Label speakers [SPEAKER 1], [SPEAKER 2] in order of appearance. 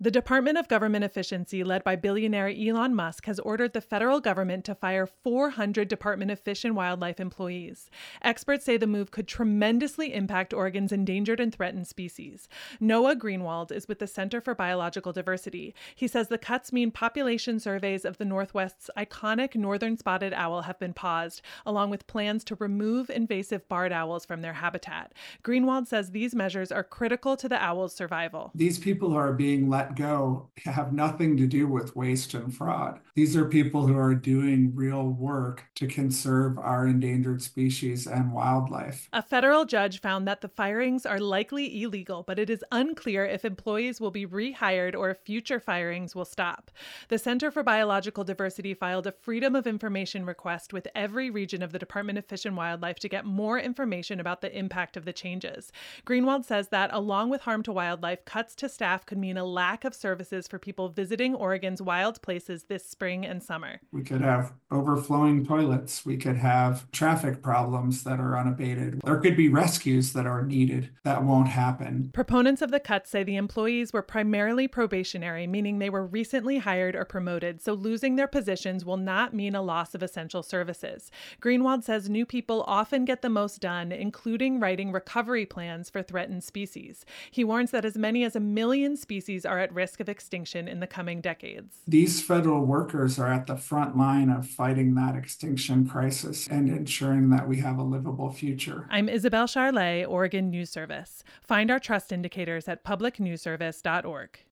[SPEAKER 1] The Department of Government Efficiency, led by billionaire Elon Musk, has ordered the federal government to fire 400 Department of Fish and Wildlife employees. Experts say the move could tremendously impact Oregon's endangered and threatened species. Noah Greenwald is with the Center for Biological Diversity. He says the cuts mean population surveys of the Northwest's iconic northern spotted owl have been paused, along with plans to remove invasive barred owls from their habitat. Greenwald says these measures are critical to the owl's survival.
[SPEAKER 2] These people who are being let go have nothing to do with waste and fraud. These are people who are doing real work to conserve our endangered species and wildlife.
[SPEAKER 1] A federal judge found that the firings are likely illegal, but it is unclear if employees will be rehired or if future firings will stop. The Center for Biological Diversity filed a Freedom of Information request with every region of the Department of Fish and Wildlife to get more information about the impact of the changes. Greenwald says that, along with harm to wildlife, cuts to staff could mean a lack of services for people visiting Oregon's wild places this spring and summer.
[SPEAKER 2] We could have overflowing toilets. We could have traffic problems that are unabated. There could be rescues that are needed that won't happen.
[SPEAKER 1] Proponents of the cuts say the employees were primarily probationary, meaning they were recently hired or promoted, so losing their positions will not mean a loss of essential services. Greenwald says new people often get the most done, including writing recovery plans for threatened species. He warns that as many as 1 million species are at risk of extinction in the coming decades.
[SPEAKER 2] These federal workers are at the front line of fighting that extinction crisis and ensuring that we have a livable future.
[SPEAKER 1] I'm Isabel Charlet, Oregon News Service. Find our trust indicators at publicnewsservice.org.